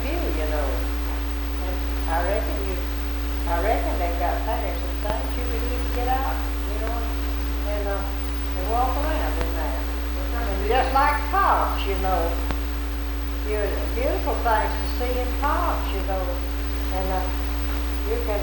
few, you know. And I reckon they've got pairs of things you can even get out, you know, and walk around in there. And just like parks, you know. You're beautiful things to see in parks, you know. And you can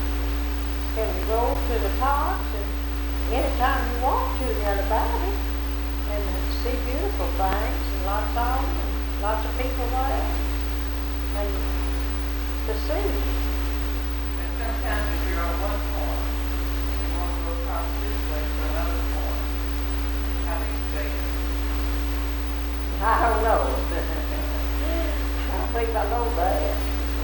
go to the parks and anytime you want to get about it and see beautiful things and lots of them and lots of people there and to see. And sometimes if you're on one point and you want to go across this way to another point, how do you say it? I don't know. I don't think I know that.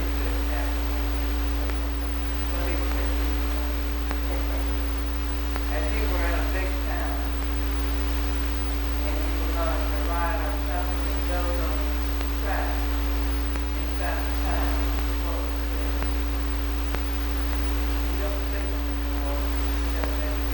As you were in a big town and you were going to ride on something that goes on the track inside the town, what was it? You don't see them anymore. You don't have any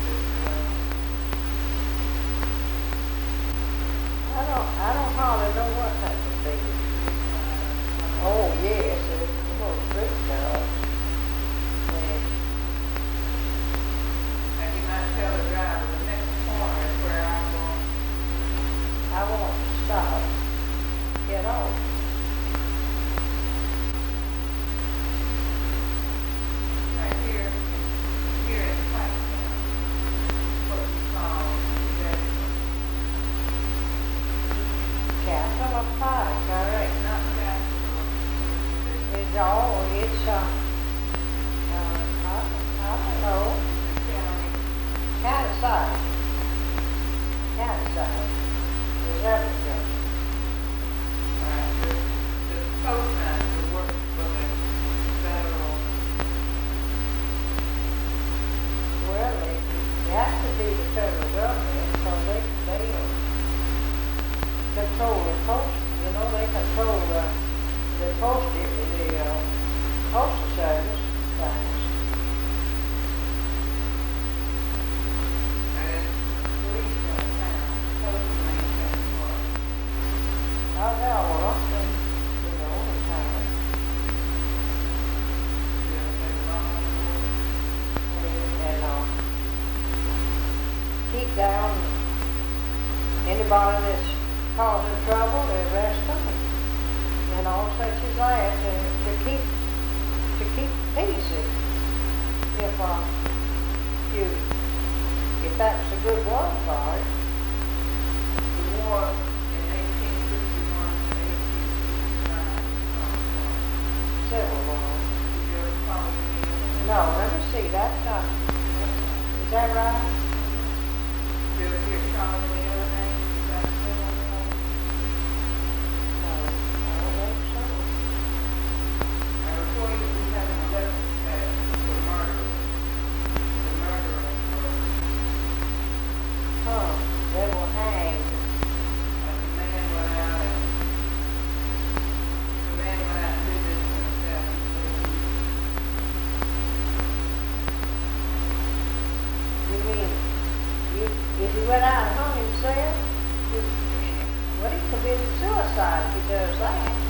I don't hardly know what that would be. Oh yes, it's a little big stuff. and you might tell the driver the next corner is where I'm going. I won't stop. Get off. Right here in Piketown, what you call that, Capital of Pike, correct. not Jacksonville. It's all, it's, I don't know, county side. County side. Is that what you're? Alright, the postmaster works for the federal, Well, it has to be the federal government, because they control the post, you know, they control the postal service things. and it's police in the town, supposed to maintain what? Oh, there are often, you know, in town. They belong And keep down anybody that's causing trouble, they arrest them and all such as that to keep peace. If that's a good word for it. the war in 1861 to 1869. Civil War. Did you ever follow any of them? No, let me see, that's not, is that right? Did you ever hear Charles any other names besides Civil War? No, I don't think so. I report you that we have an election test for murderers. The murderers were, They were hanged. the man went out and did this to himself. You mean, if he went out and hung himself, well, he committed suicide if he does that.